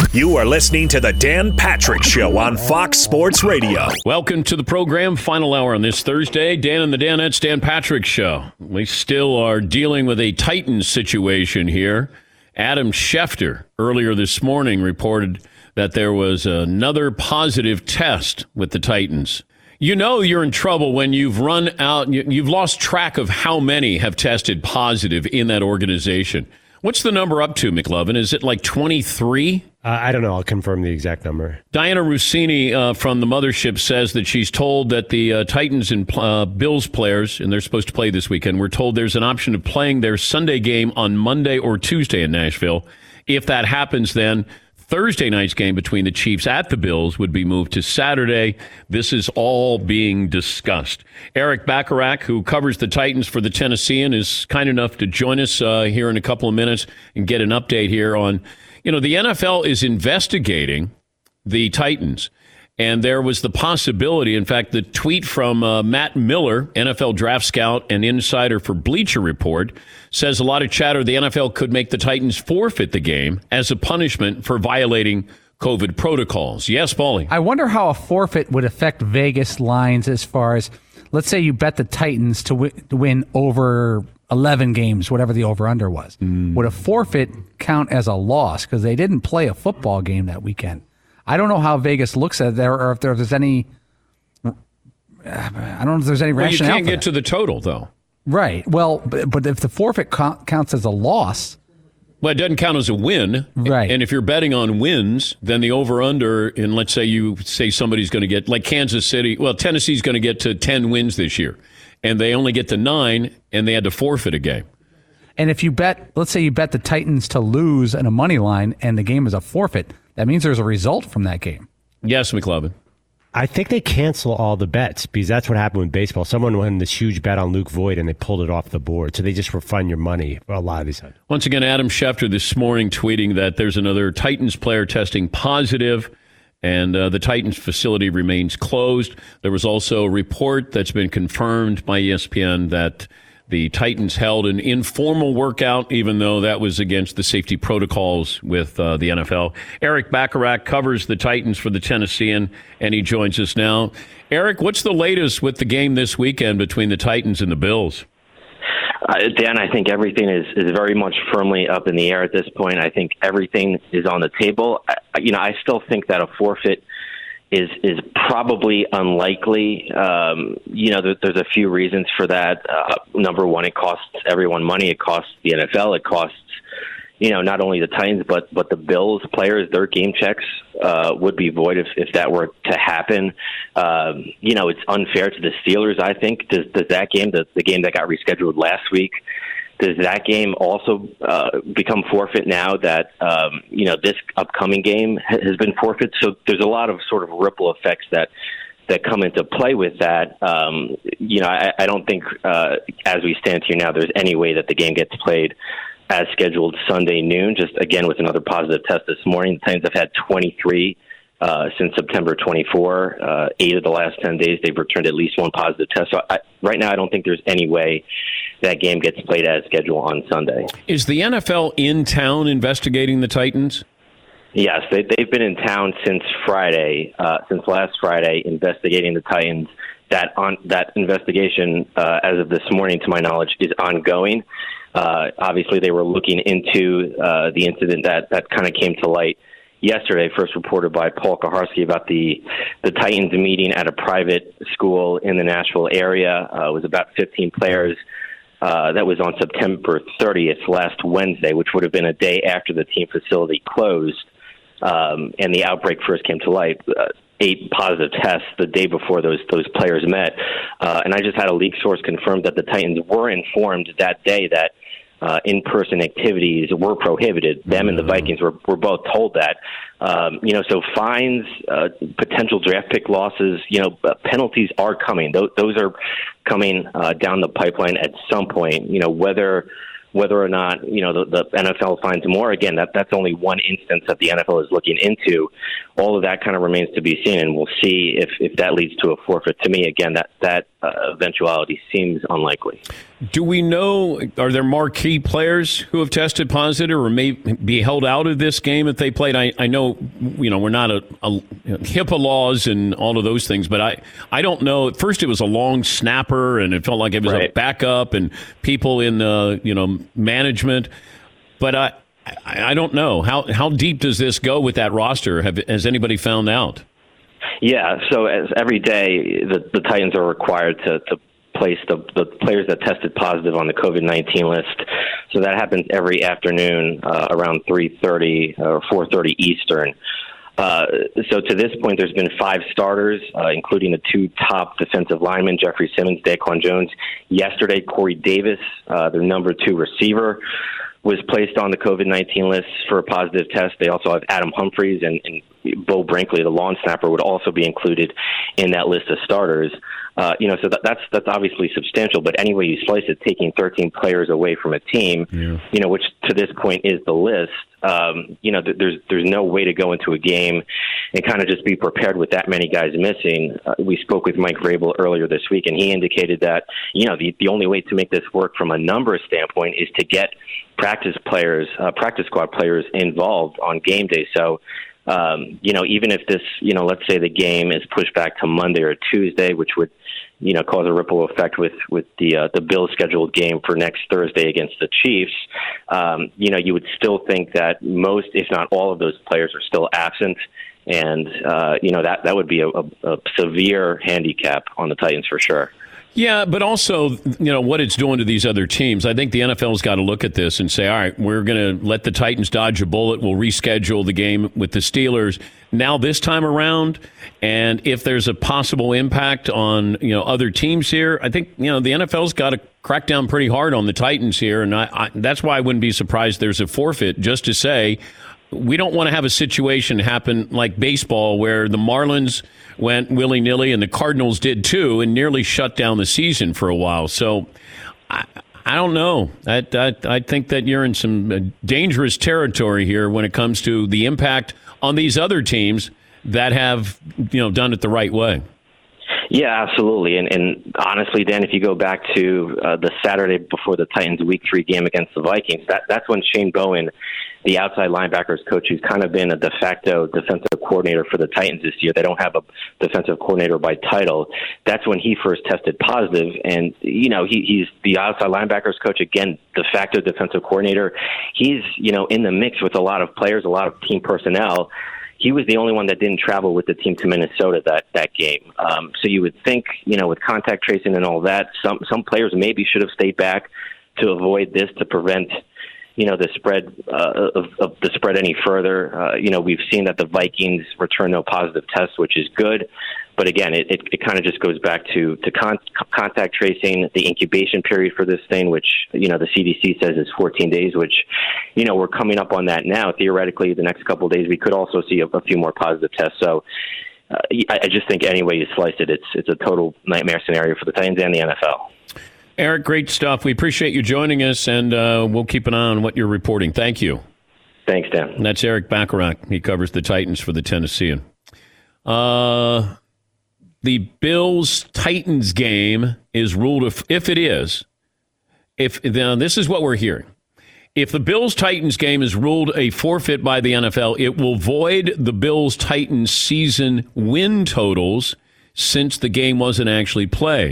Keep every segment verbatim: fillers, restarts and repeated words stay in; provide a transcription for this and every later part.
You are listening to the Dan Patrick Show on Fox Sports Radio. Welcome to the program, final hour on this Thursday. Dan and the Danettes, Dan Patrick Show. We still are dealing with a Titans situation here. Adam Schefter earlier this morning reported that there was another positive test with the Titans. You know you're in trouble when you've run out, you've lost track of how many have tested positive in that organization. What's the number up to, McLovin? Is it like twenty-three? Uh, I don't know. I'll confirm the exact number. Diana Rossini uh, from the mothership says that she's told that the uh, Titans and uh, Bills players, and they're supposed to play this weekend, we're told there's an option of playing their Sunday game on Monday or Tuesday in Nashville. If that happens, then Thursday night's game between the Chiefs at the Bills would be moved to Saturday. This is all being discussed. Eric Bacharach, who covers the Titans for the Tennessean, is kind enough to join us uh, here in a couple of minutes and get an update here on, you know, the N F L is investigating the Titans. And there was the possibility, in fact, the tweet from uh, Matt Miller, N F L draft scout and insider for Bleacher Report, says a lot of chatter the N F L could make the Titans forfeit the game as a punishment for violating COVID protocols. Yes, Paulie? I wonder how a forfeit would affect Vegas lines as far as, let's say you bet the Titans to, w- to win over eleven games, whatever the over-under was. Mm. Would a forfeit count as a loss because they didn't play a football game that weekend? I don't know how Vegas looks at it there, or if there's any. I don't know if there's any well, rationale. You can't for get that. to the total, though. Right. Well, but, but if the forfeit co- counts as a loss. Well, it doesn't count as a win. Right. And if you're betting on wins, then the over-under, and let's say you say somebody's going to get, like Kansas City, well, Tennessee's going to get to ten wins this year, and they only get to nine, and they had to forfeit a game. And if you bet, let's say you bet the Titans to lose in a money line, and the game is a forfeit, that means there's a result from that game. Yes, McLovin. I think they cancel all the bets because that's what happened with baseball. Someone won this huge bet on Luke Voigt and they pulled it off the board. So they just refund your money a lot of these times. Once again, Adam Schefter this morning tweeting that there's another Titans player testing positive and uh, the Titans facility remains closed. There was also a report that's been confirmed by E S P N that the Titans held an informal workout, even though that was against the safety protocols with uh, the N F L. Eric Bacharach covers the Titans for the Tennessean, and he joins us now. Eric, what's the latest with the game this weekend between the Titans and the Bills? Uh, Dan, I think everything is, is very much firmly up in the air at this point. I think everything is on the table. I, you know, I still think that a forfeit is is probably unlikely. Um, you know, there, there's a few reasons for that. Uh, number one, it costs everyone money. It costs the N F L. It costs, you know, not only the Titans, but but the Bills players, their game checks uh, would be void if, if that were to happen. Um, you know, it's unfair to the Steelers, I think. Does, does that game, the, the game that got rescheduled last week, does that game also uh, become forfeit now that, um, you know, this upcoming game ha- has been forfeit? So there's a lot of sort of ripple effects that that come into play with that. Um, you know, I, I don't think uh, as we stand here now, there's any way that the game gets played as scheduled Sunday noon. Just, again, with another positive test this morning. The Titans have had twenty-three uh, since September twenty-fourth. Uh, eight of the last ten days, they've returned at least one positive test. So I, right now, I don't think there's any way that game gets played as scheduled on Sunday. Is the N F L in town investigating the Titans? Yes, they, they've been in town since Friday, uh, since last Friday, investigating the Titans. That on that investigation, uh, as of this morning, to my knowledge, is ongoing. Uh, obviously, they were looking into uh, the incident that, that kind of came to light yesterday, first reported by Paul Kaharski about the the Titans meeting at a private school in the Nashville area. Uh, it was about fifteen players. Uh, that was on September thirtieth, last Wednesday, which would have been a day after the team facility closed, um, and the outbreak first came to light. Uh, eight positive tests the day before those those players met. Uh, and I just had a leak source confirm that the Titans were informed that day that uh, in-person activities were prohibited. Them and the Vikings were, were both told that. Um, you know, so fines, uh, potential draft pick losses, you know, uh, penalties are coming. Those, those are coming uh, down the pipeline at some point. You know, whether whether or not, you know, the, the N F L finds more, again, that that's only one instance that the N F L is looking into. All of that kind of remains to be seen, and we'll see if, if that leads to a forfeit. To me, again, that, that uh, eventuality seems unlikely. Do we know, are there marquee players who have tested positive or may be held out of this game if they played? I, I know, you know, we're not a, a HIPAA laws and all of those things, but I, I don't know. At first it was a long snapper and it felt like it was right. a backup and people in, uh, you know, management. But I, I, I don't know. How, how deep does this go with that roster? Have, has anybody found out? Yeah, so as every day, the, the Titans are required to, to place the, the players that tested positive on the COVID nineteen list. So that happens every afternoon uh, around three thirty or four thirty Eastern. Uh, so to this point, there's been five starters, uh, including the two top defensive linemen, Jeffrey Simmons, Daquan Jones. Yesterday, Corey Davis, uh, their number two receiver, was placed on the COVID nineteen list for a positive test. They also have Adam Humphries and, and Bo Brinkley, the long snapper, would also be included in that list of starters. Uh, you know, so that, that's that's obviously substantial. But any way you slice it, taking thirteen players away from a team, yeah. you know, which to this point is the list. Um, you know, th- there's there's no way to go into a game and kind of just be prepared with that many guys missing. Uh, we spoke with Mike Vrabel earlier this week, and he indicated that you know the the only way to make this work from a numbers standpoint is to get practice players, uh, practice squad players involved on game day. So. Um, you know, even if this, you know, let's say the game is pushed back to Monday or Tuesday, which would, you know, cause a ripple effect with with the uh, the Bills scheduled game for next Thursday against the Chiefs. Um, you know, you would still think that most, if not all, of those players are still absent, and uh, you know that that would be a, a, a severe handicap on the Titans for sure. Yeah, but also, you know, what it's doing to these other teams. I think the N F L's got to look at this and say, all right, we're going to let the Titans dodge a bullet. We'll reschedule the game with the Steelers now this time around. And if there's a possible impact on, you know, other teams here, I think, you know, the N F L's got to crack down pretty hard on the Titans here. And I, I, that's why I wouldn't be surprised there's a forfeit, just to say, we don't want to have a situation happen like baseball where the Marlins went willy-nilly and the Cardinals did too and nearly shut down the season for a while. So I, I don't know. I, I, I think that you're in some dangerous territory here when it comes to the impact on these other teams that have, you know, done it the right way. Yeah, absolutely. And, and honestly, Dan, if you go back to uh, the Saturday before the Titans' Week Three game against the Vikings, that, that's when Shane Bowen, the outside linebackers coach, who's kind of been a de facto defensive coordinator for the Titans this year. They don't have a defensive coordinator by title. That's when he first tested positive. And, you know, he, he's the outside linebackers coach, again, de facto defensive coordinator. He's, you know, in the mix with a lot of players, a lot of team personnel. He was the only one that didn't travel with the team to Minnesota that, that game. Um, so you would think, you know, with contact tracing and all that, some some players maybe should have stayed back to avoid this, to prevent, you know, the spread uh, of, of the spread any further. Uh, you know, we've seen that the Vikings return no positive tests, which is good. But again, it, it, it kind of just goes back to, to con- contact tracing, the incubation period for this thing, which, you know, the C D C says is fourteen days, which, you know, we're coming up on that now. Theoretically, the next couple of days, we could also see a, a few more positive tests. So uh, I, I just think any way you slice it, it's, it's a total nightmare scenario for the Titans and the N F L. Eric, great stuff. We appreciate you joining us, and uh, we'll keep an eye on what you're reporting. Thank you. Thanks, Dan. And that's Eric Bacharach. He covers the Titans for the Tennessean. Uh... The Bills-Titans game is ruled, if, if it is, if now this is what we're hearing. If the Bills-Titans game is ruled a forfeit by the N F L, it will void the Bills-Titans season win totals since the game wasn't actually played.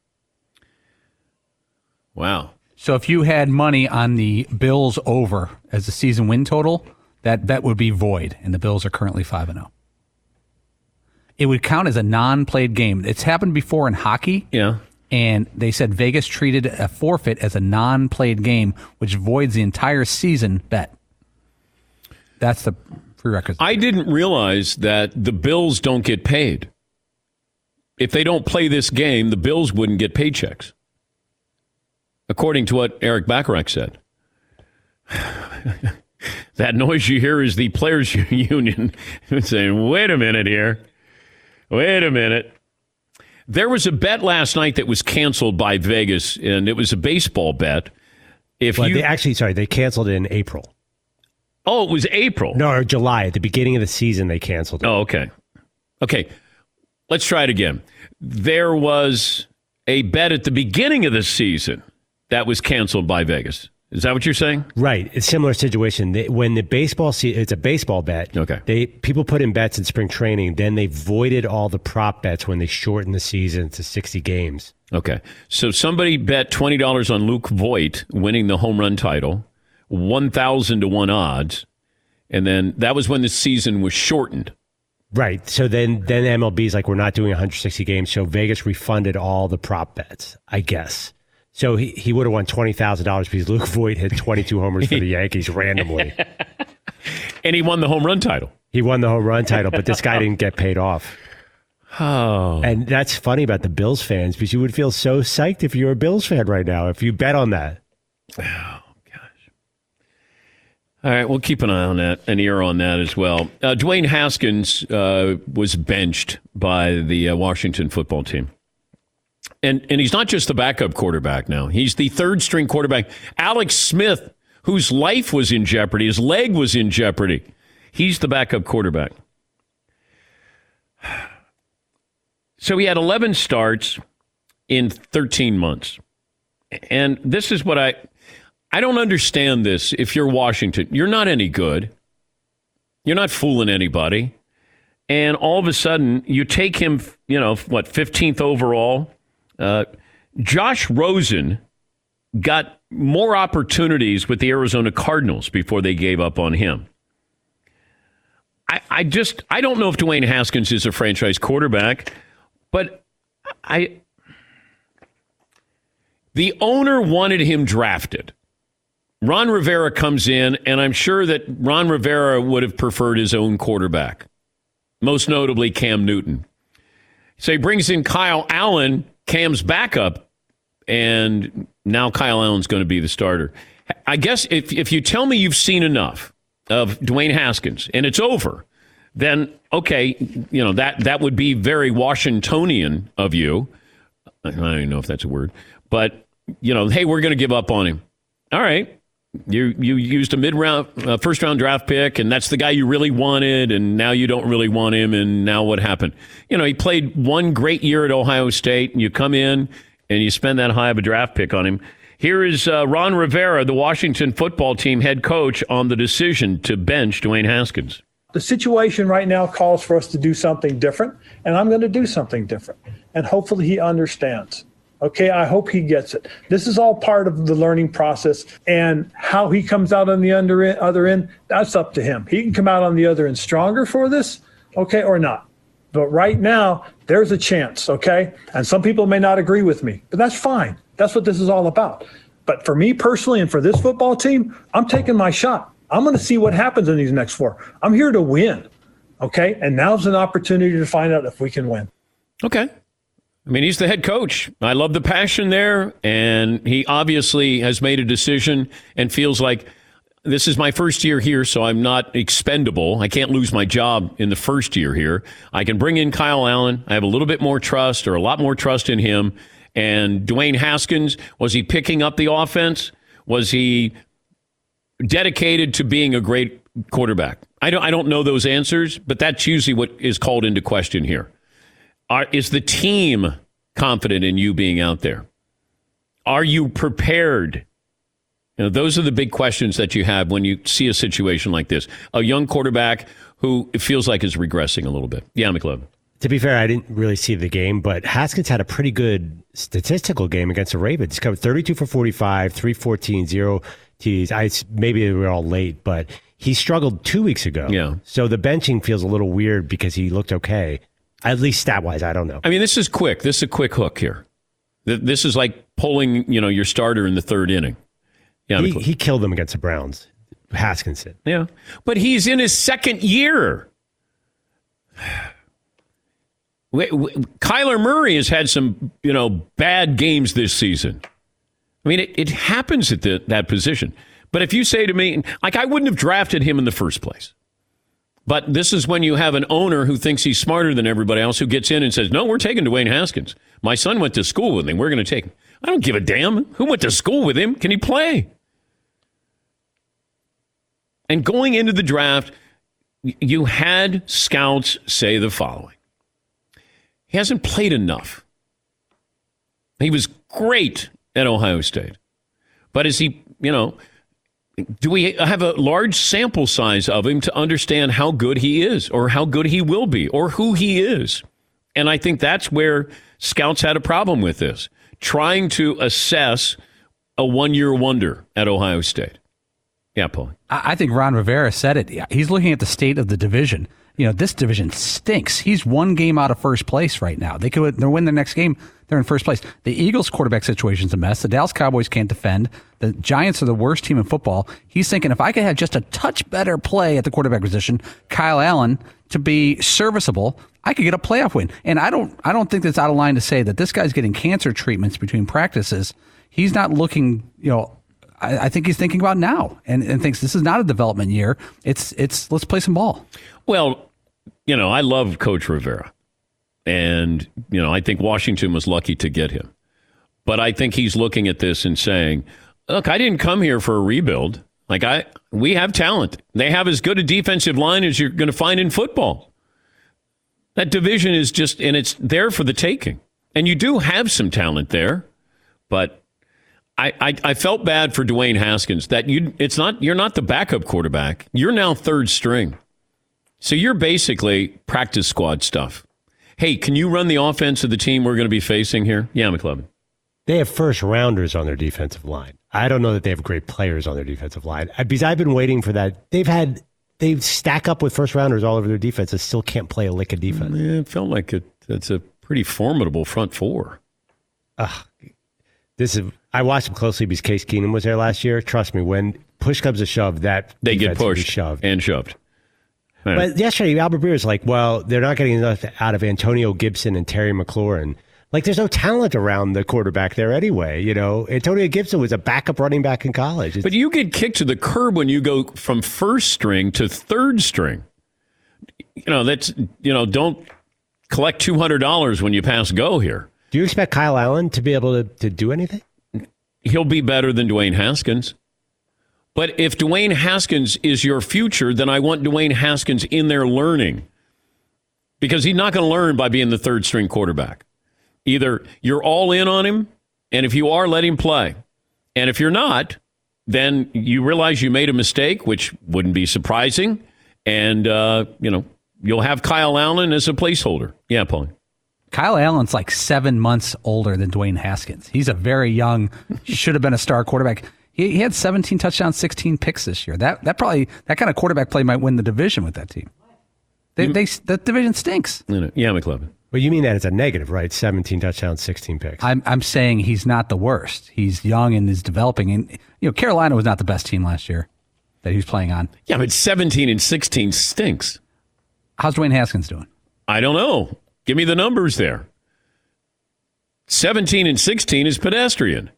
Wow. So if you had money on the Bills over as a season win total, that bet would be void, and the Bills are currently five and oh. It would count as a non-played game. It's happened before in hockey. Yeah. And they said Vegas treated a forfeit as a non-played game, which voids the entire season bet. That's the prerequisite. I didn't realize that the Bills don't get paid. If they don't play this game, the Bills wouldn't get paychecks, according to what Eric Bacharach said. That noise you hear is the players' union saying, wait a minute here. Wait a minute. There was a bet last night that was canceled by Vegas, and it was a baseball bet. If well, you they actually, sorry, they canceled it in April. Oh, it was April. No, or July. At the beginning of the season, they canceled it. Oh, okay. Okay. Let's try it again. There was a bet at the beginning of the season that was canceled by Vegas. Is that what you're saying? Right. It's a similar situation. They, when the baseball season, it's a baseball bet. Okay. They people put in bets in spring training. Then they voided all the prop bets when they shortened the season to sixty games. Okay. So somebody bet twenty dollars on Luke Voit winning the home run title, one thousand to one odds. And then that was when the season was shortened. Right. So then, then M L B is like, we're not doing one hundred sixty games. So Vegas refunded all the prop bets, I guess. So he, he would have won twenty thousand dollars because Luke Voit hit twenty-two homers for the Yankees randomly. And he won the home run title. He won the home run title, but this guy didn't get paid off. Oh. And that's funny about the Bills fans because you would feel so psyched if you're a Bills fan right now, if you bet on that. Oh, gosh. All right, we'll keep an eye on that, an ear on that as well. Uh, Dwayne Haskins uh, was benched by the uh, Washington football team. And and he's not just the backup quarterback now. He's the third string quarterback. Alex Smith, whose life was in jeopardy, his leg was in jeopardy. He's the backup quarterback. So he had eleven starts in thirteen months. And this is what I I don't understand this. If you're Washington, you're not any good. You're not fooling anybody. And all of a sudden, you take him, you know, what, fifteenth overall? Uh, Josh Rosen got more opportunities with the Arizona Cardinals before they gave up on him. I, I just, I don't know if Dwayne Haskins is a franchise quarterback, but I, the owner wanted him drafted. Ron Rivera comes in, and I'm sure that Ron Rivera would have preferred his own quarterback, most notably Cam Newton. So he brings in Kyle Allen, Cam's backup, and now Kyle Allen's going to be the starter. I guess if if you tell me you've seen enough of Dwayne Haskins and it's over, then okay, you know, that that would be very Washingtonian of you. I don't even know if that's a word, but you know, hey, we're going to give up on him. All right. You you used a mid-round, uh, first-round draft pick, and that's the guy you really wanted, and now you don't really want him, and now what happened? You know, he played one great year at Ohio State, and you come in, and you spend that high of a draft pick on him. Here is uh, Ron Rivera, the Washington football team head coach, on the decision to bench Dwayne Haskins. The situation right now calls for us to do something different, and I'm going to do something different, and hopefully he understands. Okay, I hope he gets it. This is all part of the learning process, and how he comes out on the under end, other end, that's up to him. He can come out on the other end stronger for this, okay, or not. But right now, there's a chance, okay? And some people may not agree with me, but that's fine. That's what this is all about. But for me personally and for this football team, I'm taking my shot. I'm going to see what happens in these next four. I'm here to win, okay? And now's an opportunity to find out if we can win. Okay. I mean, he's the head coach. I love the passion there, and he obviously has made a decision and feels like this is my first year here, so I'm not expendable. I can't lose my job in the first year here. I can bring in Kyle Allen. I have a little bit more trust, or a lot more trust in him. And Dwayne Haskins, was he picking up the offense? Was he dedicated to being a great quarterback? I don't, I don't know those answers, but that's usually what is called into question here. Are, is the team confident in you being out there? Are you prepared? You know, those are the big questions that you have when you see a situation like this. A young quarterback who it feels like is regressing a little bit. Yeah, McLeod. To be fair, I didn't really see the game, but Haskins had a pretty good statistical game against the Ravens. He covered thirty-two for forty-five, three fourteen, zero T's. I, maybe they were all late, but he struggled two weeks ago. Yeah. So the benching feels a little weird because he looked okay. At least stat-wise, I don't know. I mean, this is quick. This is a quick hook here. This is like pulling, you know, your starter in the third inning. Yeah, he, he killed them against the Browns. Haskins did. Yeah, but he's in his second year. Kyler Murray has had some, you know, bad games this season. I mean, it, it happens at the, that position. But if you say to me, like, I wouldn't have drafted him in the first place. But this is when you have an owner who thinks he's smarter than everybody else, who gets in and says, no, we're taking Dwayne Haskins. My son went to school with him. We're going to take him. I don't give a damn. Who went to school with him? Can he play? And going into the draft, you had scouts say the following. He hasn't played enough. He was great at Ohio State. But is he, you know, do we have a large sample size of him to understand how good he is or how good he will be or who he is? And I think that's where scouts had a problem with this, trying to assess a one-year wonder at Ohio State. Yeah, Paul. I think Ron Rivera said it. He's looking at the state of the division. You know, this division stinks. He's one game out of first place right now. They could they'll win their next game. They're in first place. The Eagles' quarterback situation's a mess. The Dallas Cowboys can't defend. The Giants are the worst team in football. He's thinking, if I could have just a touch better play at the quarterback position, Kyle Allen, to be serviceable, I could get a playoff win. And I don't I don't think that's out of line to say that this guy's getting cancer treatments between practices. He's not looking, you know, I, I think he's thinking about now and, and thinks this is not a development year. It's it's let's play some ball. Well, you know, I love Coach Rivera. And, you know, I think Washington was lucky to get him. But I think he's looking at this and saying, look, I didn't come here for a rebuild. Like, I, we have talent. They have as good a defensive line as you're going to find in football. That division is just, and it's there for the taking. And you do have some talent there. But I, I, I felt bad for Dwayne Haskins that you, it's not, you're not the backup quarterback. You're now third string. So you're basically practice squad stuff. Hey, can you run the offense of the team we're going to be facing here? Yeah, McLovin. They have first rounders on their defensive line. I don't know that they have great players on their defensive line. Because I've been waiting for that. They've had, they stack up with first rounders all over their defense and still can't play a lick of defense. Yeah, it felt like it, it's a pretty formidable front four. Uh, this is, I watched them closely because Case Keenum was there last year. Trust me, when push comes to shove, that they get pushed shoved. and shoved. But yesterday, Albert Breer is like, well, they're not getting enough out of Antonio Gibson and Terry McLaurin. Like, there's no talent around the quarterback there anyway. You know, Antonio Gibson was a backup running back in college. It's, but you get kicked to the curb when you go from first string to third string. You know, that's, you know, don't collect two hundred dollars when you pass go here. Do you expect Kyle Allen to be able to, to do anything? He'll be better than Dwayne Haskins. But if Dwayne Haskins is your future, then I want Dwayne Haskins in there learning. Because he's not going to learn by being the third string quarterback. Either you're all in on him, and if you are, let him play. And if you're not, then you realize you made a mistake, which wouldn't be surprising. And, uh, you know, you'll have Kyle Allen as a placeholder. Yeah, Paul. Kyle Allen's like seven months older than Dwayne Haskins. He's a very young, should have been a star quarterback. He, he had seventeen touchdowns, sixteen picks this year. That that probably that kind of quarterback play might win the division with that team. They you, they that division stinks. Yeah, McLovin. Well, you mean that as a negative, right? seventeen touchdowns, sixteen picks. I'm I'm saying he's not the worst. He's young and is developing. And you know, Carolina was not the best team last year that he was playing on. Yeah, but seventeen and sixteen stinks. How's Dwayne Haskins doing? I don't know. Give me the numbers there. seventeen and sixteen is pedestrian.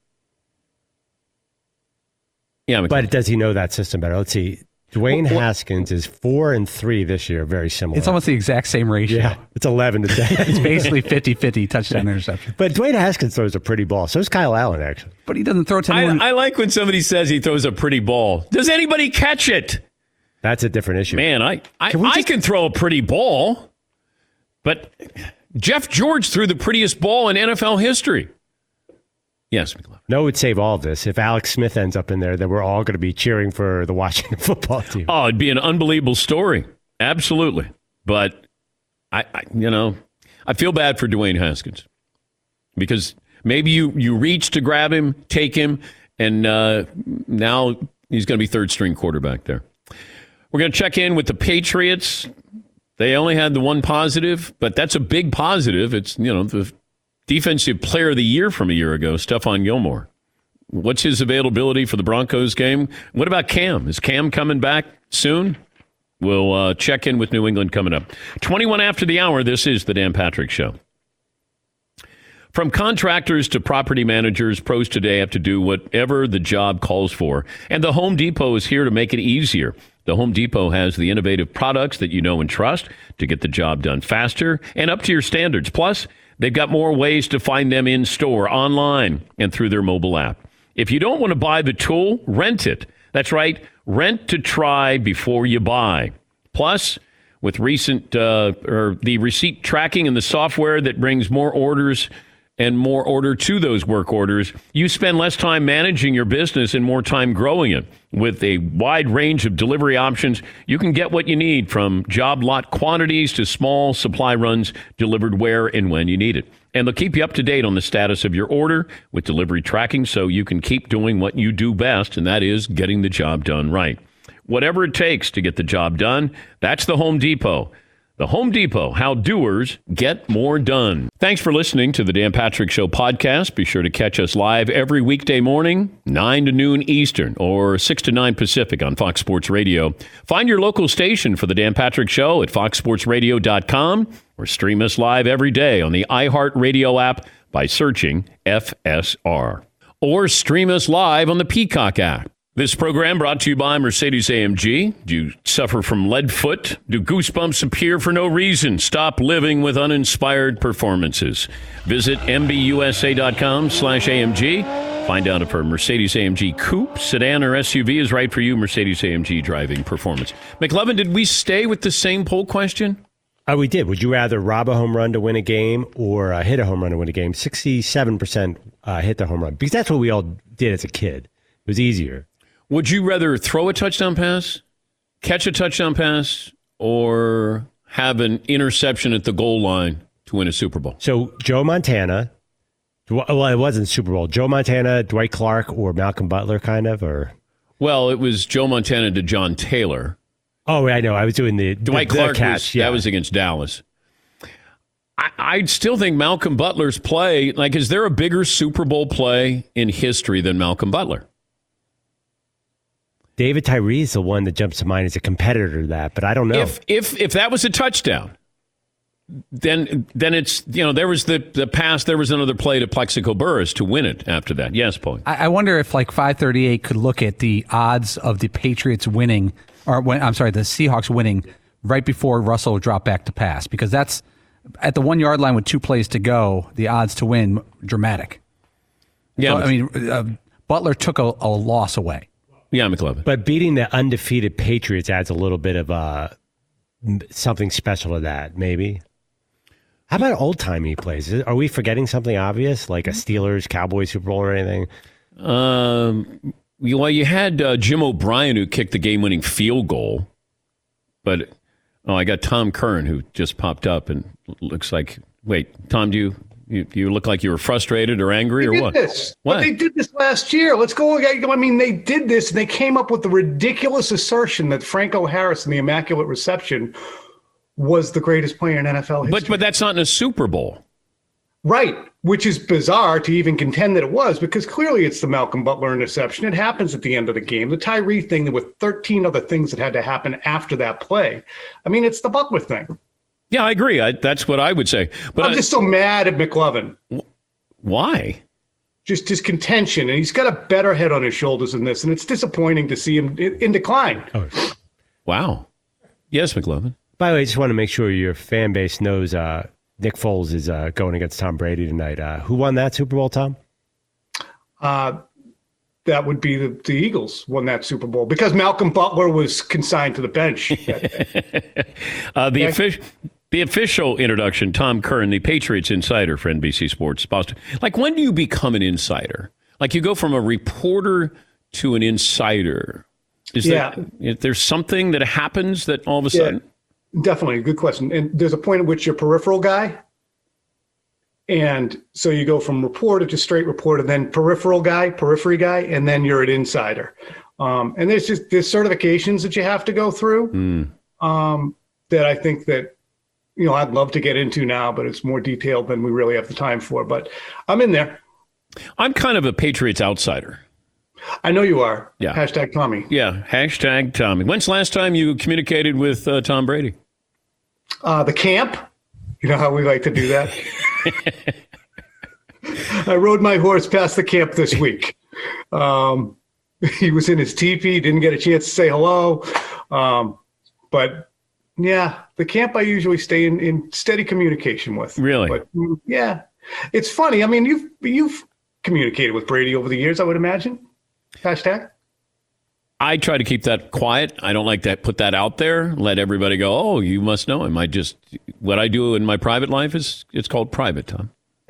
Yeah, but does he know that system better? Let's see. Dwayne well, Haskins is four and three this year, very similar. It's almost the exact same ratio. Yeah, it's eleven to ten. It's basically fifty-fifty touchdown interception. But Dwayne Haskins throws a pretty ball. So does Kyle Allen, actually. But he doesn't throw it to anyone. I, I like when somebody says he throws a pretty ball. Does anybody catch it? That's a different issue. Man, I I can, just... I can throw a pretty ball, but Jeff George threw the prettiest ball in N F L history. Yes, McLovin. No, it would save all of this. If Alex Smith ends up in there, then we're all going to be cheering for the Washington football team. Oh, it'd be an unbelievable story. Absolutely. But, I, I you know, I feel bad for Dwayne Haskins. Because maybe you, you reach to grab him, take him, and uh, now he's going to be third-string quarterback there. We're going to check in with the Patriots. They only had the one positive, but that's a big positive. It's, you know, the Defensive Player of the Year from a year ago, Stephon Gilmore. What's his availability for the Broncos game? What about Cam? Is Cam coming back soon? We'll uh, check in with New England coming up. twenty-one after the hour, this is the Dan Patrick Show. From contractors to property managers, pros today have to do whatever the job calls for. And the Home Depot is here to make it easier. The Home Depot has the innovative products that you know and trust to get the job done faster and up to your standards. Plus, they've got more ways to find them in store, online, and through their mobile app. If you don't want to buy the tool, rent it. That's right, rent to try before you buy. Plus, with recent uh, or the receipt tracking and the software that brings more orders and more order to those work orders, you spend less time managing your business and more time growing it. With a wide range of delivery options, you can get what you need, from job lot quantities to small supply runs delivered where and when you need it. And they'll keep you up to date on the status of your order with delivery tracking, so you can keep doing what you do best, and that is getting the job done right. Whatever it takes to get the job done, that's the Home Depot. The Home Depot, how doers get more done. Thanks for listening to the Dan Patrick Show podcast. Be sure to catch us live every weekday morning, nine to noon Eastern or six to nine Pacific on Fox Sports Radio. Find your local station for the Dan Patrick Show at fox sports radio dot com or stream us live every day on the iHeartRadio app by searching F S R. Or stream us live on the Peacock app. This program brought to you by Mercedes-A M G. Do you suffer from lead foot? Do goosebumps appear for no reason? Stop living with uninspired performances. Visit M B U S A dot com slash A M G. Find out if a Mercedes-A M G coupe, sedan, or S U V is right for you. Mercedes-A M G driving performance. McLovin, did we stay with the same poll question? Oh, we did. Would you rather rob a home run to win a game or uh, hit a home run to win a game? sixty-seven percent uh, hit the home run, because that's what we all did as a kid. It was easier. Would you rather throw a touchdown pass, catch a touchdown pass, or have an interception at the goal line to win a Super Bowl? So Joe Montana, well, it wasn't Super Bowl. Joe Montana, Dwight Clark, or Malcolm Butler, kind of, or? Well, it was Joe Montana to John Taylor. Oh, I know. I was doing the Dwight the, Clark. The catch, was, yeah. That was against Dallas. I, I still think Malcolm Butler's play, like, is there a bigger Super Bowl play in history than Malcolm Butler? David Tyree is the one that jumps to mind as a competitor to that, but I don't know. If if if that was a touchdown, then then it's, you know, there was the, the pass, there was another play to Plexico Burress to win it after that. Yes, Paul. I, I wonder if like five thirty-eight could look at the odds of the Patriots winning, or when I'm sorry, the Seahawks winning right before Russell dropped back to pass, because that's at the one yard line with two plays to go. The odds to win dramatic. Yeah, so, I mean, uh, Butler took a, a loss away. Yeah, McLovin. But beating the undefeated Patriots adds a little bit of uh, something special to that, maybe. How about old-timey plays? Are we forgetting something obvious, like a Steelers, Cowboys Super Bowl or anything? Um, well, you had uh, Jim O'Brien, who kicked the game-winning field goal. But, oh, I got Tom Curran, who just popped up and looks like, wait, Tom, do you... You, you look like you were frustrated or angry, they or did what? This. What? But they did this last year. Let's go. I mean, they did this, and they came up with the ridiculous assertion that Franco Harris in the Immaculate Reception was the greatest player in N F L history. But but that's not in a Super Bowl. Right, which is bizarre to even contend that it was, because clearly it's the Malcolm Butler interception. It happens at the end of the game. The Tyree thing, with thirteen other things that had to happen after that play. I mean, it's the Butler thing. Yeah, I agree. I, that's what I would say. But I'm I, just so mad at McLovin. Why? Just his contention, and he's got a better head on his shoulders than this, and it's disappointing to see him in, in decline. Oh. Wow. Yes, McLovin. By the way, I just want to make sure your fan base knows uh, Nick Foles is uh, going against Tom Brady tonight. Uh, who won that Super Bowl, Tom? Uh, that would be the, the Eagles won that Super Bowl, because Malcolm Butler was consigned to the bench. uh, the yeah. official. The official introduction, Tom Curran, the Patriots insider for N B C Sports Boston. Like, when do you become an insider? Like, you go from a reporter to an insider. Is yeah. there, is there something that happens that all of a yeah, sudden? Definitely. Good question. And there's a point at which you're peripheral guy. And so you go from reporter to straight reporter, then peripheral guy, periphery guy, and then you're an insider. Um, and there's just there's certifications that you have to go through Mm. um, that I think that, you know, I'd love to get into now, but it's more detailed than we really have the time for. But I'm in there. I'm kind of a Patriots outsider. I know you are. Yeah. Hashtag Tommy. Yeah. Hashtag Tommy. When's the last time you communicated with uh, Tom Brady? Uh, the camp. You know how we like to do that? I rode my horse past the camp this week. Um, he was in his teepee, didn't get a chance to say hello. Um, but yeah, the camp I usually stay in, in steady communication with. Really? But yeah, it's funny. I mean, you've you've communicated with Brady over the years, I would imagine. Hashtag. I try to keep that quiet. I don't like that. Put that out there. Let everybody go, oh, you must know him. I just, what I do in my private life is, it's called private, Tom.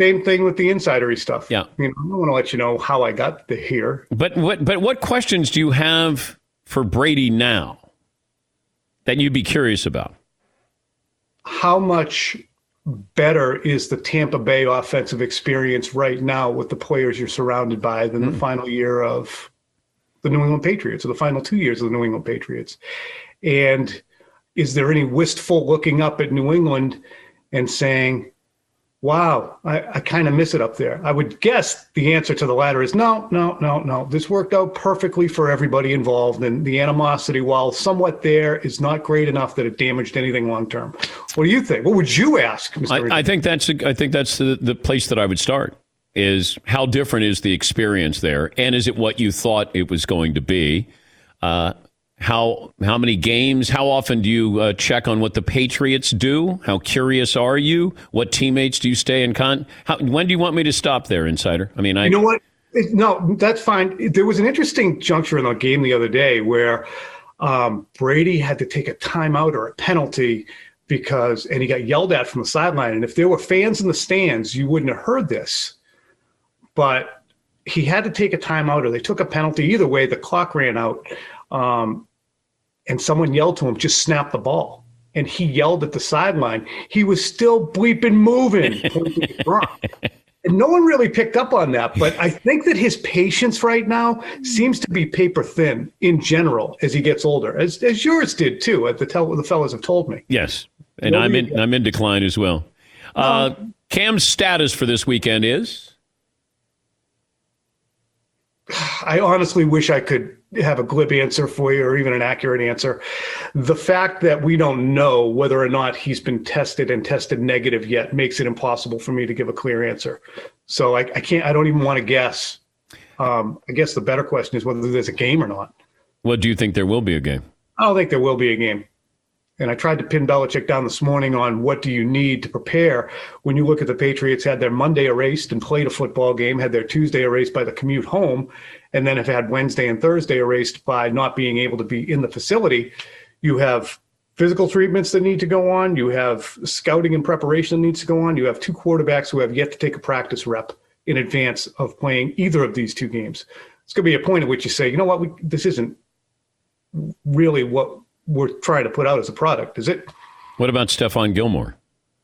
Same thing with the insidery stuff. Yeah. You know, I don't want to let you know how I got to here. But what, but what questions do you have for Brady now that you'd be curious about? How much better is the Tampa Bay offensive experience right now with the players you're surrounded by than mm. the final year of the New England Patriots, or the final two years of the New England Patriots? And is there any wistful looking up at New England and saying, wow, I, I kind of miss it up there? I would guess the answer to the latter is no, no, no, no. This worked out perfectly for everybody involved, and the animosity, while somewhat there, is not great enough that it damaged anything long term. What do you think? What would you ask, Mister I, I think that's I think that's the, the place that I would start. Is how different is the experience there, and is it what you thought it was going to be? Uh, How how many games? How often do you uh, check on what the Patriots do? How curious are you? What teammates do you stay in con? How, when do you want me to stop there, Insider? I mean, I you know what? It, no, that's fine. There was an interesting juncture in the game the other day where um, Brady had to take a timeout or a penalty because, and he got yelled at from the sideline. And if there were fans in the stands, you wouldn't have heard this, but he had to take a timeout or they took a penalty. Either way, the clock ran out. Um, and someone yelled to him, just snap the ball. And he yelled at the sideline. He was still bleeping moving. And no one really picked up on that. But I think that his patience right now seems to be paper thin in general as he gets older, as as yours did too, as the, tell, the fellas have told me. Yes, and I'm in, I'm in decline as well. Uh, um, Cam's status for this weekend is? I honestly wish I could have a glib answer for you or even an accurate answer. The fact that we don't know whether or not he's been tested and tested negative yet makes it impossible for me to give a clear answer. So I, I can't, I don't even want to guess. Um, I guess the better question is whether there's a game or not. Well, do you think there will be a game? I don't think there will be a game. And I tried to pin Belichick down this morning on what do you need to prepare. When you look at the Patriots had their Monday erased and played a football game, had their Tuesday erased by the commute home, and then have had Wednesday and Thursday erased by not being able to be in the facility. You have physical treatments that need to go on. You have scouting and preparation that needs to go on. You have two quarterbacks who have yet to take a practice rep in advance of playing either of these two games. It's going to be a point at which you say, you know what, we, this isn't really what we're trying to put out as a product, is it? What about Stephon Gilmore?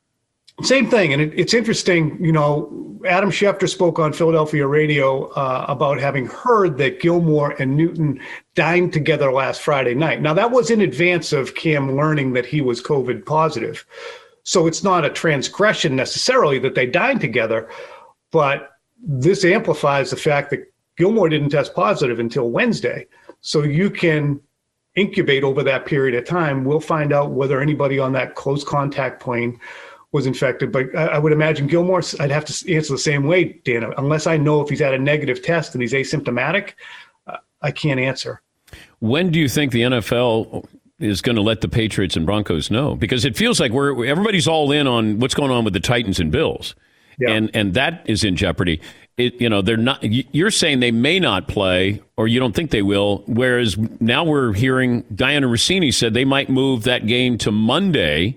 Same thing. And it, it's interesting, you know, Adam Schefter spoke on Philadelphia radio uh, about having heard that Gilmore and Newton dined together last Friday night. Now, that was in advance of Cam learning that he was COVID positive. So it's not a transgression necessarily that they dined together, but this amplifies the fact that Gilmore didn't test positive until Wednesday. So you can incubate over that period of time. We'll find out whether anybody on that close contact plane was infected. But I, I would imagine Gilmore, I'd have to answer the same way, Dan. Unless I know if he's had a negative test and he's asymptomatic, uh, I can't answer. When do you think the N F L is going to let the Patriots and Broncos know? Because it feels like we're everybody's all in on what's going on with the Titans and Bills. Yeah. And and that is in jeopardy. It, you know, they're not. You're saying they may not play, or you don't think they will. Whereas now we're hearing Diana Rossini said they might move that game to Monday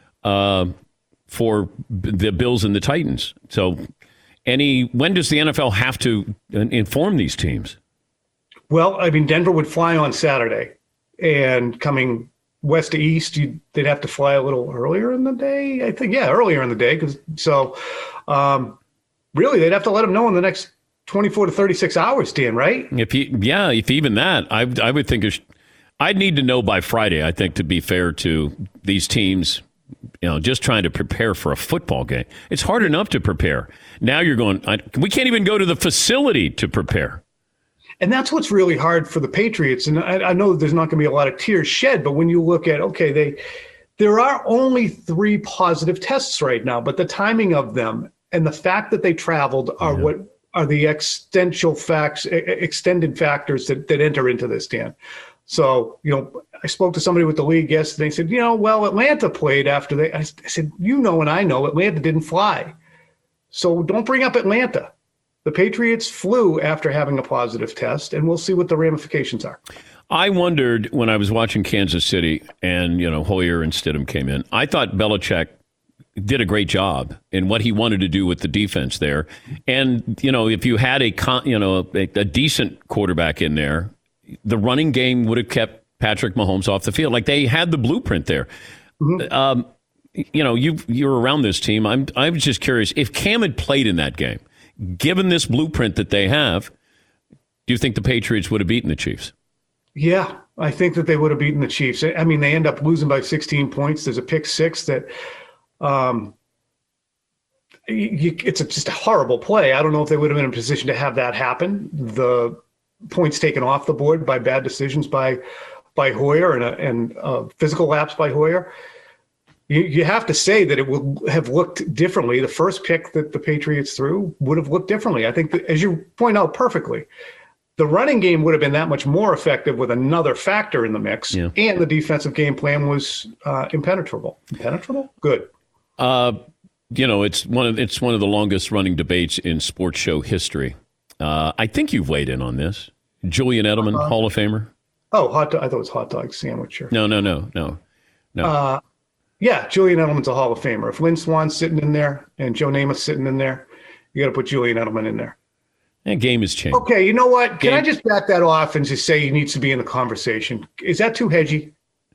uh, for the Bills and the Titans. So, any when does the N F L have to inform these teams? Well, I mean, Denver would fly on Saturday, and coming west to east, you, they'd have to fly a little earlier in the day. I think, yeah, earlier in the day, because so. Um, Really, they'd have to let them know in the next twenty-four to thirty-six hours, Dan, right? If he, yeah, if even that, I, I would think it's, I'd need to know by Friday, I think, to be fair to these teams, you know, just trying to prepare for a football game. It's hard enough to prepare. Now you're going, I, we can't even go to the facility to prepare. And that's what's really hard for the Patriots. And I, I know there's not going to be a lot of tears shed, but when you look at, okay, they there are only three positive tests right now, but the timing of them and the fact that they traveled are yeah. what are the extensial facts, extended factors that, that enter into this, Dan. So, you know, I spoke to somebody with the league yesterday. They said, you know, well, Atlanta played after they. I said, you know, and I know Atlanta didn't fly. So don't bring up Atlanta. The Patriots flew after having a positive test, and we'll see what the ramifications are. I wondered when I was watching Kansas City and, you know, Hoyer and Stidham came in, I thought Belichick did a great job in what he wanted to do with the defense there. And, you know, if you had a, con, you know, a, a decent quarterback in there, the running game would have kept Patrick Mahomes off the field. Like, they had the blueprint there. Mm-hmm. Um, you know, you you're around this team. I'm I was just curious, if Cam had played in that game, given this blueprint that they have, do you think the Patriots would have beaten the Chiefs? Yeah, I think that they would have beaten the Chiefs. I mean, they end up losing by sixteen points. There's a pick six that um, you, it's a, just a horrible play. I don't know if they would have been in a position to have that happen. The points taken off the board by bad decisions by by Hoyer and a, and a physical lapse by Hoyer. You, you have to say that it would have looked differently. The first pick that the Patriots threw would have looked differently. I think that, as you point out perfectly, the running game would have been that much more effective with another factor in the mix, yeah. and the defensive game plan was uh, impenetrable. Impenetrable? Good. Uh, you know, it's one of it's one of the longest running debates in sports show history. Uh, I think you've weighed in on this. Julian Edelman, uh, Hall of Famer. Oh, hot dog, I thought it was hot dog sandwich. Or... No, no, no, no, no. Uh, yeah, Julian Edelman's a Hall of Famer. If Lynn Swan's sitting in there and Joe Namath's sitting in there, you got to put Julian Edelman in there. That game has changed. Okay, you know what? Can game. I just back that off and just say he needs to be in the conversation? Is that too hedgy?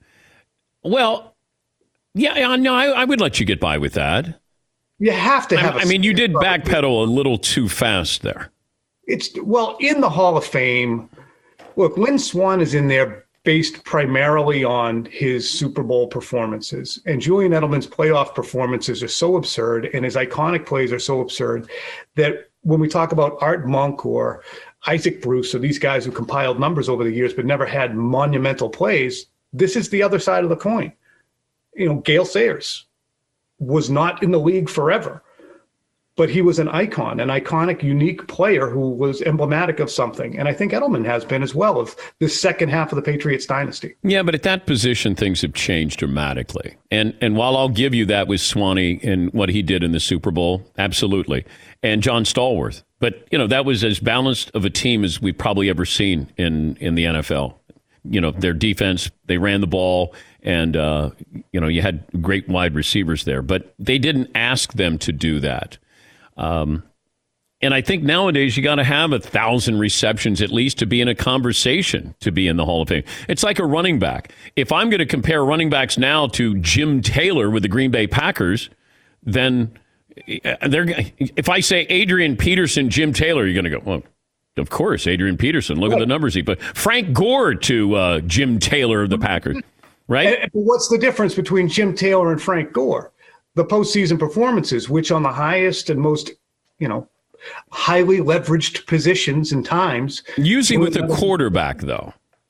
Well, yeah, no, I, I would let you get by with that. You have to have. I, I mean, you did backpedal a little too fast there. It's well in the Hall of Fame. Look, Lynn Swann is in there based primarily on his Super Bowl performances, and Julian Edelman's playoff performances are so absurd, and his iconic plays are so absurd that when we talk about Art Monk or Isaac Bruce or these guys who compiled numbers over the years but never had monumental plays, this is the other side of the coin. You know, Gale Sayers was not in the league forever, but he was an icon, an iconic, unique player who was emblematic of something. And I think Edelman has been as well of this second half of the Patriots dynasty. Yeah, but at that position, things have changed dramatically. And and while I'll give you that with Swanee and what he did in the Super Bowl, absolutely, and John Stallworth. But, you know, that was as balanced of a team as we've probably ever seen in, in the N F L. You know, their defense, they ran the ball, and, uh, you know, you had great wide receivers there. But they didn't ask them to do that. Um, and I think nowadays you got to have a thousand receptions at least to be in a conversation to be in the Hall of Fame. It's like a running back. If I'm going to compare running backs now to Jim Taylor with the Green Bay Packers, then they're. If I say Adrian Peterson, Jim Taylor, you're going to go, well, of course, Adrian Peterson. Look right. at the numbers he put. Frank Gore to uh, Jim Taylor of the Packers, right? And what's the difference between Jim Taylor and Frank Gore? The postseason performances, which on the highest and most, you know, highly leveraged positions and times. Usually with a quarterback, though.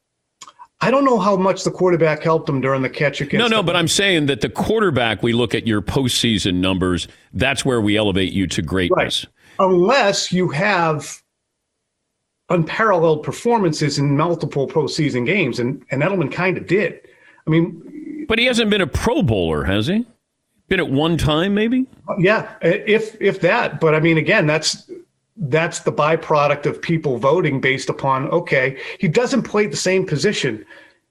I don't know how much the quarterback helped him during the catch against. No, no, them. but I'm saying that the quarterback, we look at your postseason numbers, that's where we elevate you to greatness. Right. Unless you have unparalleled performances in multiple postseason games, and, and Edelman kind of did. I mean. But he hasn't been a Pro Bowler, has he? Been at one time, maybe? Yeah, if if that. But I mean, again, that's that's the byproduct of people voting based upon, okay, he doesn't play the same position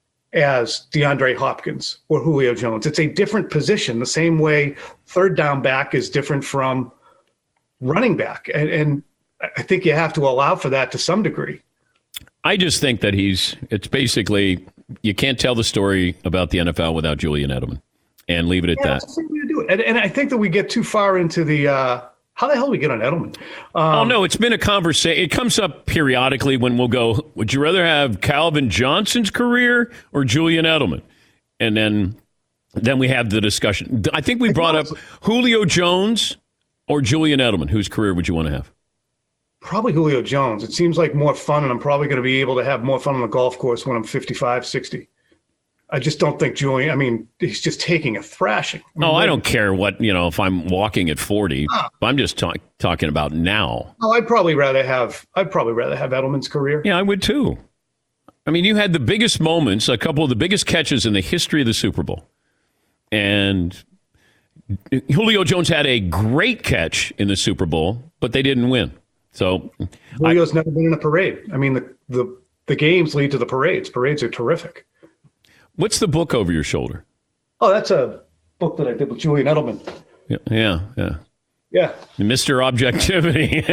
as DeAndre Hopkins or Julio Jones. It's a different position, the same way third down back is different from running back. And, and I think you have to allow for that to some degree. I just think that he's, it's basically, you can't tell the story about the N F L without Julian Edelman. And leave it at yeah, that. That's the way to do it. And, and I think that we get too far into the uh, how the hell do we get on Edelman? Um, oh no, it's been a conversation. It comes up periodically when we'll go, would you rather have Calvin Johnson's career or Julian Edelman? And then then we have the discussion. I think we brought up Julio Jones or Julian Edelman. Whose career would you want to have? Probably Julio Jones. It seems like more fun, and I'm probably going to be able to have more fun on the golf course when I'm fifty-five, sixty. I just don't think Julian, I mean, he's just taking a thrashing. I mean, oh, I don't care what, you know, if I'm walking at forty. Ah. I'm just talk, talking about now. Oh, I'd probably rather have, I'd probably rather have Edelman's career. Yeah, I would too. I mean, you had the biggest moments, a couple of the biggest catches in the history of the Super Bowl. And Julio Jones had a great catch in the Super Bowl, but they didn't win. So Julio's I, never been in a parade. I mean, the, the, the games lead to the parades. Parades are terrific. What's the book over your shoulder? Oh, that's a book that I did with Julian Edelman. Yeah, yeah. yeah. Yeah. Mister Objectivity.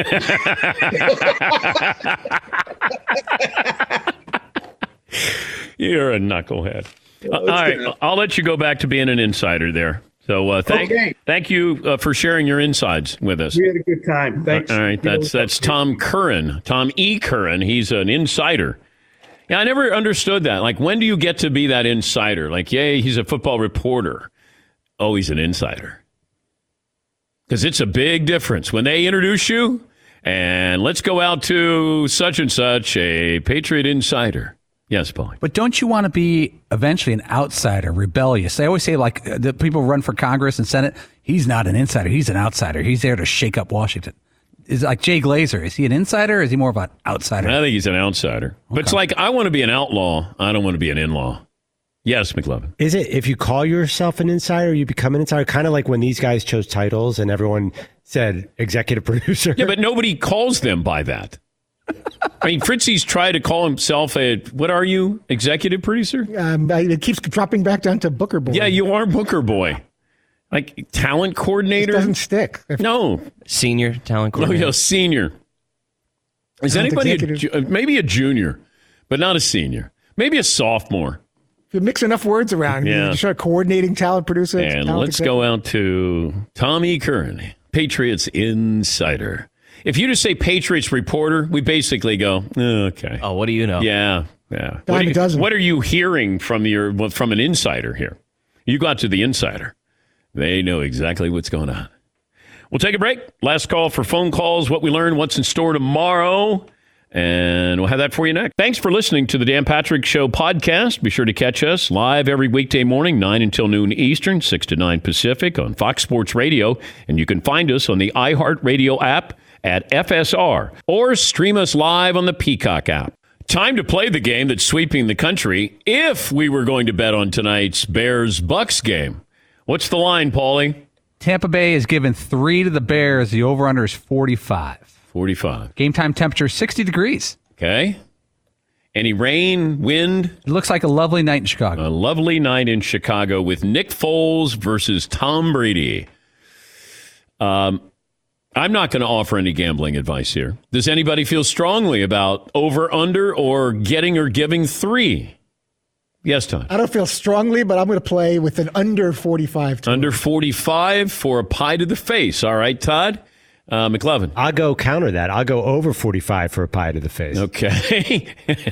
You're a knucklehead. Uh, all right, I'll let you go back to being an insider there. So uh, thank, Okay. thank you uh, for sharing your insides with us. We had a good time. Thanks. All right, that's that's Tom Curran, Tom E. Curran. He's an insider. Yeah, I never understood that. Like, when do you get to be that insider? Like, yay, he's a football reporter. Oh, he's an insider. Because it's a big difference when they introduce you and let's go out to such and such, a Patriot insider. Yes, Paul. But don't you want to be eventually an outsider, rebellious? They always say, like, uh, the people who run for Congress and Senate, he's not an insider. He's an outsider. He's there to shake up Washington. Is it like Jay Glazer? Is he an insider or is he more of an outsider? I think he's an outsider. Okay. But it's like, I want to be an outlaw. I don't want to be an in-law. Yes, McLovin. Is it if you call yourself an insider, you become an insider? Kind of like when these guys chose titles and everyone said executive producer. Yeah, but nobody calls them by that. I mean, Fritzy's tried to call himself a, what are you, executive producer? Um, it keeps dropping back down to Booker Boy. Yeah, you are Booker Boy. Like talent coordinator? It doesn't stick. If, no. Senior talent No, coordinator. yeah, senior. Is Talent anybody, a, executive. ju- maybe a junior, but not a senior. Maybe a sophomore. if you mix enough words around, Yeah. you start coordinating talent producer. And talent let's go out to Tommy Curran, Patriots insider. If you just say Patriots reporter, we basically go, oh, okay. Oh, what do you know? Yeah, yeah. Dime What, a are you, dozen. what are you hearing from your well, from an insider here? You got to the insider. They know exactly what's going on. We'll take a break. Last call for phone calls, what we learned, what's in store tomorrow. And we'll have that for you next. Thanks for listening to the Dan Patrick Show podcast. Be sure to catch us live every weekday morning, nine until noon Eastern, six to nine Pacific on Fox Sports Radio. And you can find us on the iHeartRadio app at F S R or stream us live on the Peacock app. Time to play the game that's sweeping the country if we were going to bet on tonight's Bears-Bucks game. What's the line, Paulie? Tampa Bay is given three to the Bears. The over-under is forty-five. forty-five. Game time temperature sixty degrees. Okay. Any rain, wind? It looks like a lovely night in Chicago. A lovely night in Chicago with Nick Foles versus Tom Brady. Um, I'm not going to offer any gambling advice here. Does anybody feel strongly about over, under, or getting or giving three? Yes, Todd. I don't feel strongly, but I'm going to play with an under forty-five. Total. Under forty-five for a pie to the face. All right, Todd. Uh, McLovin. I'll go counter that. I'll go over forty-five for a pie to the face. Okay.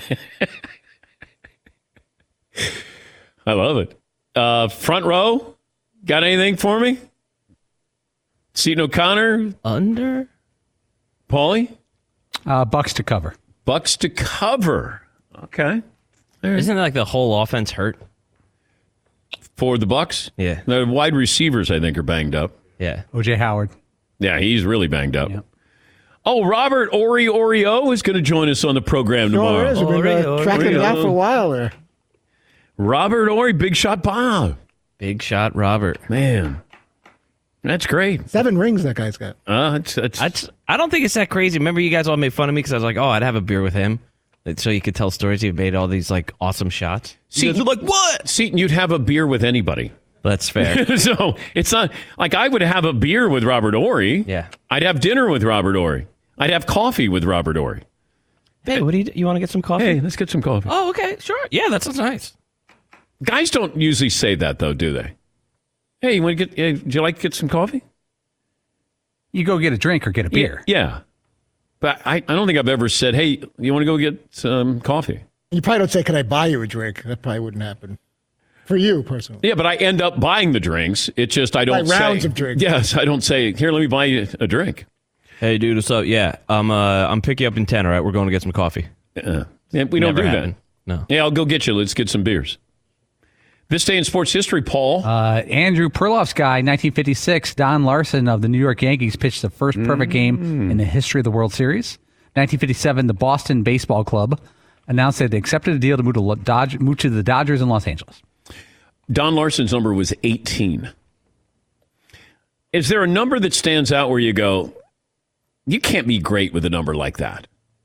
I love it. Uh, front row, got anything for me? Seton O'Connor, Under? Paulie? Uh, Bucks to cover. Bucks to cover. Okay. Isn't it like the whole offense hurt? For the Bucks? Yeah. The wide receivers, I think, are banged up. Yeah. O J Howard. Yeah, he's really banged up. Yep. Oh, Robert Ori Oreo is going to join us on the program Sure tomorrow. is. We've been uh, Oreo, tracking it Oreo. out for a while there. Robert Ori, Big Shot Bob. Big shot Robert. Man, that's great. Seven rings that guy's got. Uh, it's, it's, I, just- I don't think it's that crazy. Remember you guys all made fun of me because I was like, oh, I'd have a beer with him. So you could tell stories. He made all these like awesome shots. See, You guys were like, what? Seton, you'd have a beer with anybody. That's fair. So it's not like I would have a beer with Robert Ory. Yeah. I'd have dinner with Robert Ory. I'd have coffee with Robert Ory. Hey, what do you, you want to get some coffee? Hey, let's get some coffee. Oh, okay. Sure. Yeah, that sounds nice. Guys don't usually say that, though, do they? Hey, you want to get? Hey, would you like to get some coffee? You go get a drink or get a beer. Yeah. yeah. But I, I don't think I've ever said, hey, you want to go get some coffee? You probably don't say, "Can I buy you a drink?" That probably wouldn't happen for you personally. Yeah, but I end up buying the drinks. It's just I don't Like say. rounds of drinks. Yes, I don't say, here, let me buy you a drink. Hey, dude, what's up? Yeah, I'm uh, I'm picking you up in ten. All right, we're going to get some coffee. Uh, yeah, we don't Never do happened. that. No. Yeah, I'll go get you. Let's get some beers. This day in sports history, Paul. Uh, Andrew Perloff's guy, nineteen fifty-six, Don Larson of the New York Yankees pitched the first perfect game in the history of the World Series. nineteen fifty-seven, the Boston Baseball Club announced that they accepted a deal to move to, Dodge, move to the Dodgers in Los Angeles. Don Larson's number was eighteen. Is there a number that stands out where you go, you can't be great with a number like that?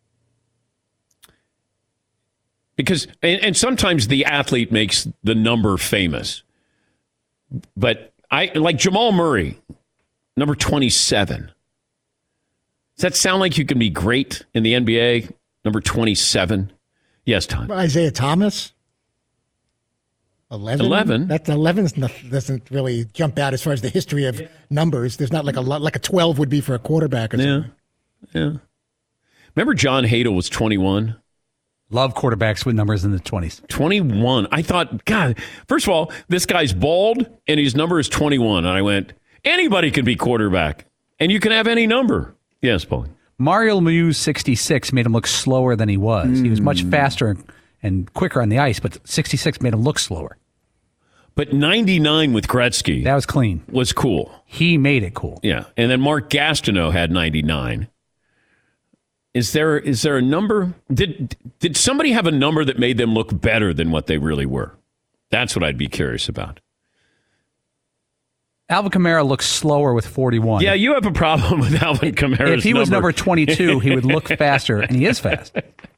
Because, and, and sometimes the athlete makes the number famous. But I like Jamal Murray. Number twenty-seven. Does that sound like you can be great in the N B A? Number twenty-seven. Yes, Todd. Isaiah Thomas. eleven. eleven. That eleven doesn't really jump out as far as the history of numbers. There's not like a lot, like a twelve would be for a quarterback or Yeah. something. Yeah. Remember John Hadle was twenty-one? Love quarterbacks with numbers in the twenties. twenty-one. I thought, God, first of all, this guy's bald and his number is twenty-one. And I went, anybody can be quarterback and you can have any number. Yes, Paulie. Mario Lemieux, sixty-six, made him look slower than he was. Mm. He was much faster and quicker on the ice, but sixty-six made him look slower. But ninety-nine with Gretzky. That was clean. Was cool. He made it cool. Yeah. And then Mark Gastineau had ninety-nine. Is there is there a number? Did did somebody have a number that made them look better than what they really were? That's what I'd be curious about. Alvin Kamara looks slower with forty-one. Yeah, you have a problem with Alvin Kamara's If he was number. number twenty-two, he would look faster, and he is fast.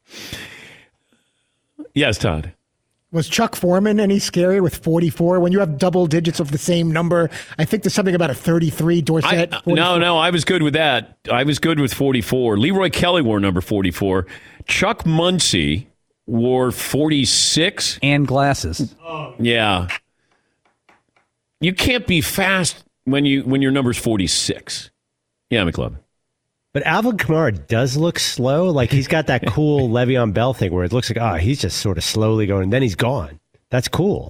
Yes, Todd. Was Chuck Foreman any scarier with forty-four? When you have double digits of the same number, I think there's something about a thirty-three, Dorsett. I, no, no, I was good with that. I was good with forty-four. Leroy Kelly wore number forty-four. Chuck Muncie wore forty-six. And glasses. Yeah. You can't be fast when you when your number's forty-six. Yeah, McLovin. But Alvin Kamara does look slow. Like he's got that cool Le'Veon Bell thing where it looks like, oh, he's just sort of slowly going, and then he's gone. That's cool.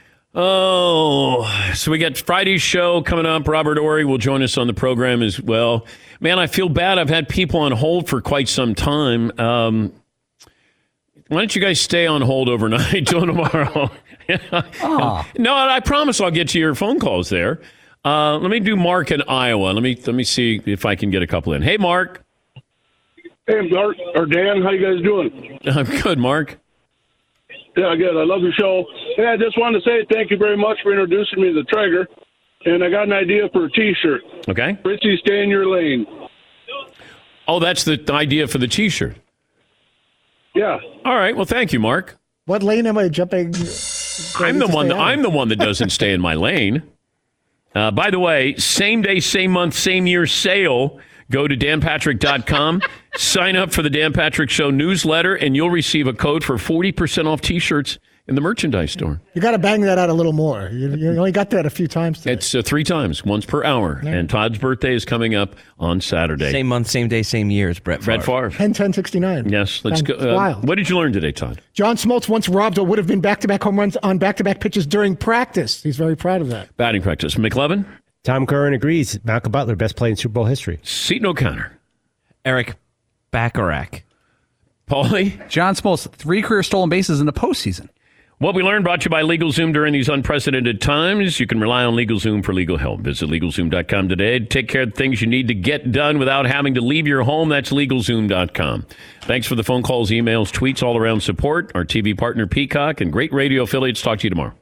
Oh, so we got Friday's show coming up. Robert Ory will join us on the program as well. Man, I feel bad. I've had people on hold for quite some time. Um, why don't you guys stay on hold overnight till tomorrow? Oh. No, I promise I'll get to your phone calls there. Uh, let me do Mark in Iowa. Let me let me see if I can get a couple in. Hey, Mark. Hey, Mark or Dan, how you guys doing? I'm good, Mark. Yeah, good. I love your show. Hey, I just wanted to say thank you very much for introducing me to the Traeger, and I got an idea for a T-shirt. Okay. Fritzy, stay in your lane. Oh, that's the idea for the T-shirt. Yeah. All right. Well, thank you, Mark. What lane am I jumping? I'm the one. That, I'm the one that doesn't stay in my lane. Uh, by the way, same day, same month, same year sale. Go to dan patrick dot com, sign up for the Dan Patrick Show newsletter, and you'll receive a code for forty percent off T-shirts in the merchandise store. You got to bang that out a little more. You, you only got that a few times today. It's uh, three times, once per hour. Yeah. And Todd's birthday is coming up on Saturday. Same month, same day, same year as Brett Favre. Brett Favre. ten ten sixty-nine. Yes, let's go. Uh, wild. What did you learn today, Todd? John Smoltz once robbed what would have been back-to-back home runs on back-to-back pitches during practice. He's very proud of that. Batting practice. McLevin? Tom Curran agrees. Malcolm Butler, best play in Super Bowl history. Seton O'Connor. Eric Bacharach. Paulie? John Smoltz, three career stolen bases in the postseason. What we learned brought to you by LegalZoom during these unprecedented times. You can rely on LegalZoom for legal help. Visit LegalZoom dot com today to take care of things you need to get done without having to leave your home. That's LegalZoom dot com. Thanks for the phone calls, emails, tweets, all around support. Our T V partner, Peacock, and great radio affiliates. Talk to you tomorrow.